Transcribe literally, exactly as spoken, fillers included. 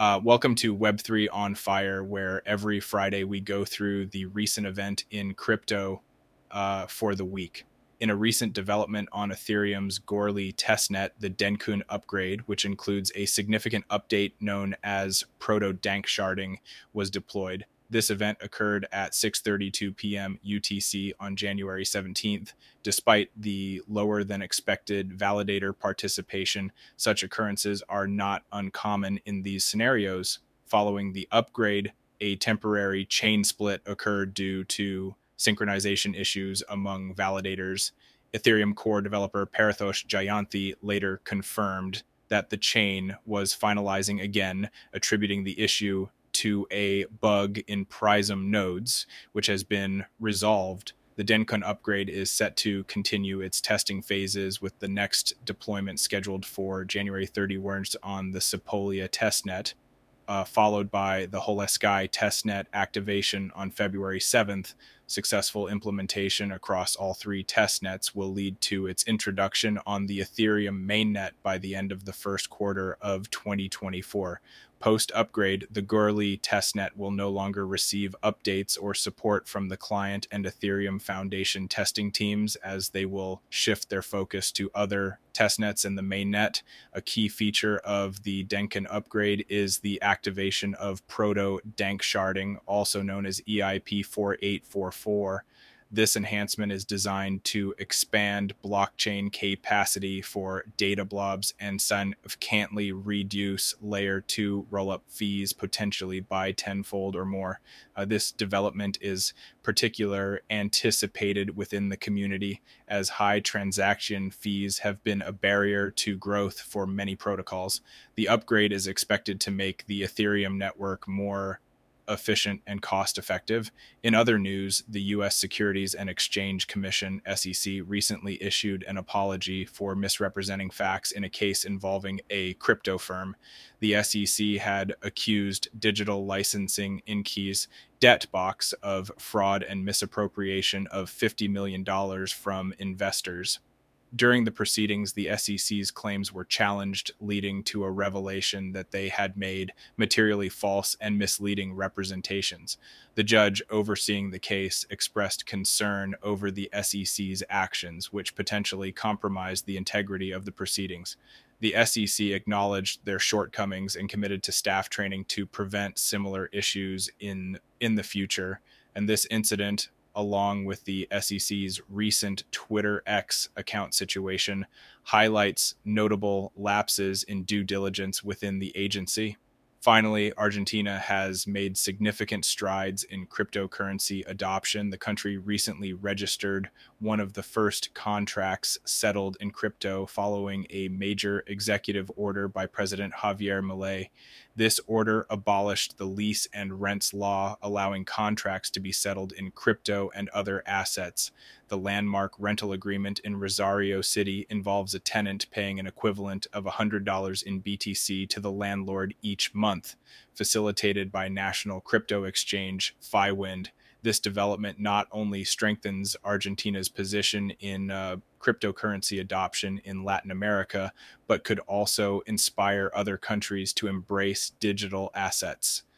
Uh, welcome to Web three on Fire, where every Friday we go through the recent event in crypto uh, for the week. In a recent development on Ethereum's Goerli testnet, the Denkun upgrade, which includes a significant update known as proto-danksharding, was deployed. This event occurred at six thirty-two p.m. U T C on January seventeenth. Despite the lower than expected validator participation, such occurrences are not uncommon in these scenarios. Following the upgrade, a temporary chain split occurred due to synchronization issues among validators. Ethereum core developer Paratosh Jayanthi later confirmed that the chain was finalizing again, attributing the issue to a bug in Prism nodes, which has been resolved. The Denkun upgrade is set to continue its testing phases, with the next deployment scheduled for January thirty-first on the Sepolia testnet, uh, followed by the Holesky testnet activation on February seventh. Successful implementation across all three testnets will lead to its introduction on the Ethereum mainnet by the end of the first quarter of twenty twenty-four. Post-upgrade, the Goerli testnet will no longer receive updates or support from the client and Ethereum Foundation testing teams, as they will shift their focus to other testnets in the mainnet. A key feature of the Denkun upgrade is the activation of proto-danksharding, also known as E I P four eight four four. This enhancement is designed to expand blockchain capacity for data blobs and significantly reduce layer two rollup fees, potentially by tenfold or more. Uh, this development is particularly anticipated within the community, as high transaction fees have been a barrier to growth for many protocols. The upgrade is expected to make the Ethereum network more efficient and cost effective. In other news, the U S Securities and Exchange Commission, S E C, recently issued an apology for misrepresenting facts in a case involving a crypto firm. The S E C had accused Digital Licensing Incorporated's DebtBox of fraud and misappropriation of fifty million dollars from investors. During the proceedings, the S E C's claims were challenged, leading to a revelation that they had made materially false and misleading representations. The judge overseeing the case expressed concern over the S E C's actions, which potentially compromised the integrity of the proceedings. The S E C acknowledged their shortcomings and committed to staff training to prevent similar issues in, in the future. And this incident, along with the S E C's recent Twitter X account situation, highlights notable lapses in due diligence within the agency. Finally, Argentina has made significant strides in cryptocurrency adoption. The country recently registered one of the first contracts settled in crypto following a major executive order by President Javier Milei. This order abolished the lease and rents law, allowing contracts to be settled in crypto and other assets. The landmark rental agreement in Rosario City involves a tenant paying an equivalent of one hundred dollars in B T C to the landlord each month, facilitated by national crypto exchange Fiwind. This development not only strengthens Argentina's position in uh, cryptocurrency adoption in Latin America, but could also inspire other countries to embrace digital assets.